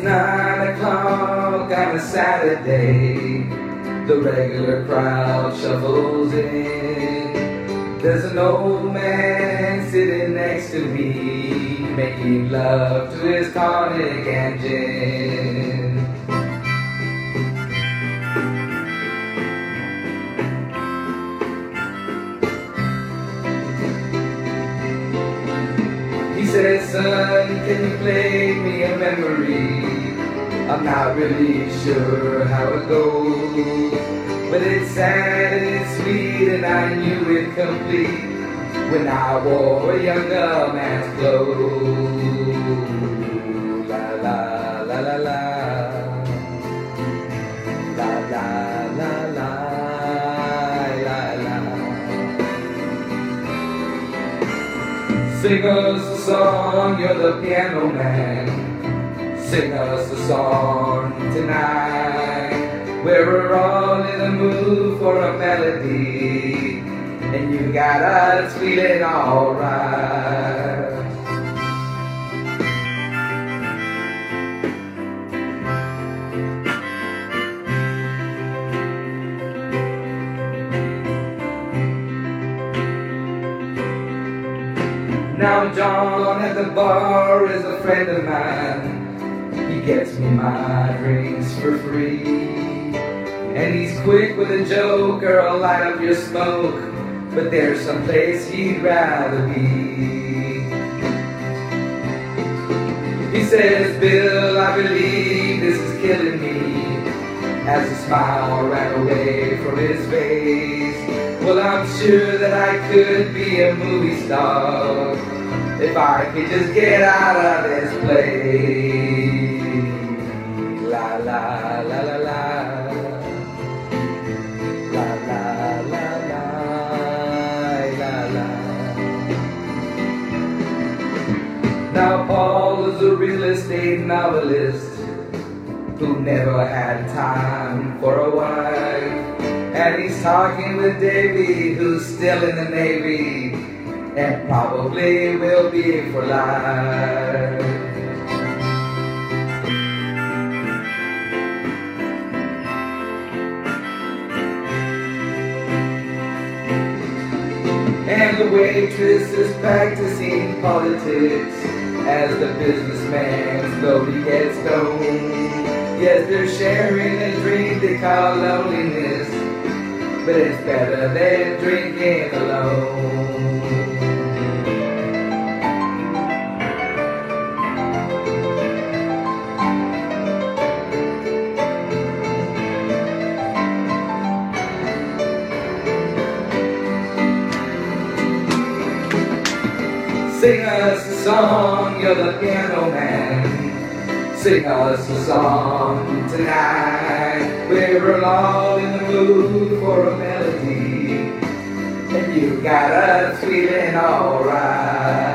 9 o'clock on a Saturday. The regular crowd shuffles in. There's an old man sitting next to me, making love to his tonic and gin. He says, son, can you play me a memory? I'm not really sure how it goes, but it's sad and it's sweet, and I knew it complete when I wore a younger man's clothes. La la la la la, la la la la, la la. Sing us a song, you're the piano man. Sing us a song tonight, where we're all in the mood for a melody, and you got us feeling alright. Now John at the bar is a friend of mine. He gets me my drinks for free, and he's quick with a joke or I'll light up your smoke, but there's some place he'd rather be. He says, Bill, I believe this is killing me, as a smile ran away from his face. Well, I'm sure that I could be a movie star if I could just get out of this place. La la la la la, la la la la, la la. Now Paul is a real estate novelist who never had time for a wife, and he's talking with Davy, who's still in the Navy and probably will be for life. And the waitress is practicing politics as the businessman slowly gets stoned. Yes, they're sharing a drink they call loneliness, but it's better than drinking alone. Sing us a song, you're the piano man. Sing us a song tonight, we're all in the mood for a melody, and you got us feeling alright.